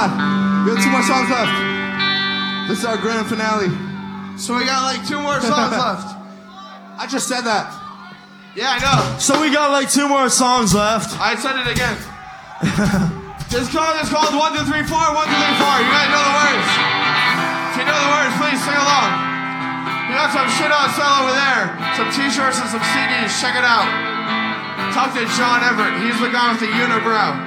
God. We have 2 more songs left. This is our grand finale. So we got like 2 more songs left. I just said that. Yeah, I know. So we got like 2 more songs left. I said it again. This song is called 1, 2, 3, 4, 1, 2, 3, 4. You guys know the words. If you know the words, please sing along. We got some shit on sale over there. Some t-shirts and some CDs. Check it out. Talk to John Everett. He's the guy with the unibrow.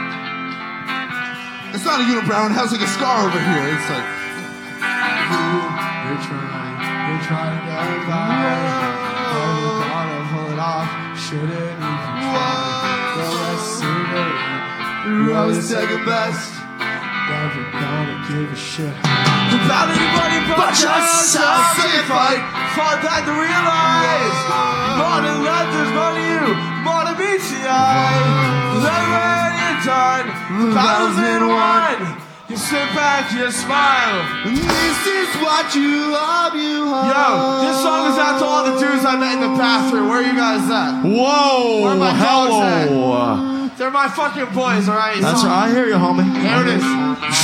It's not a unibrow. It has like a scar over here. It's like... You're trying to get by. Oh, you gotta pull it off. Shouldn't even try. Go let's see it. You're always second best. Never gonna give a shit about anybody but yourself. Say it, fight. Fall back to realize more than love, there's more to you, more to meet the eye. Then when you're done, the battle's been won. You sit back, you smile. This is what you love, you hope. Yo, this song is out to all the dudes I met in the bathroom. Where are you guys at? Whoa! Where are my dogs at? Hello! They're my fucking boys, alright? That's right. I hear you, homie. There it is.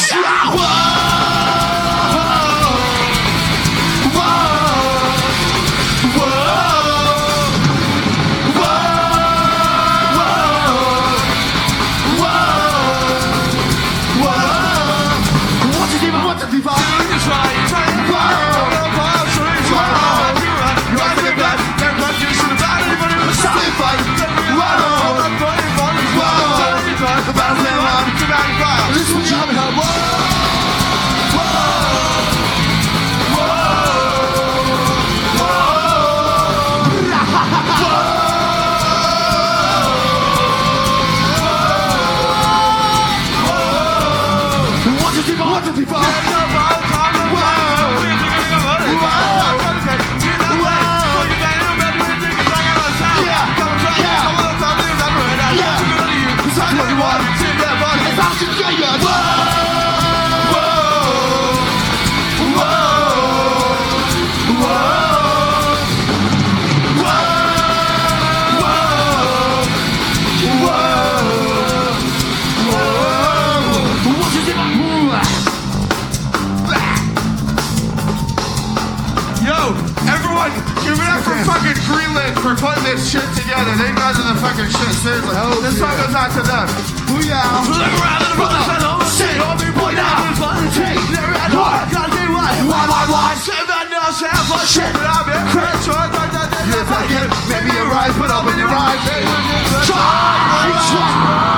For putting this shit together. They guys are the fucking shit, seriously. Oh, this song goes out to them. Booyah! Look around and brothers and homies. Shit, all three boys now. Never had heart. Gotta be why. Say that now, say how much shit. But I've been crazy. Maybe you're right, but I'll be right. Try.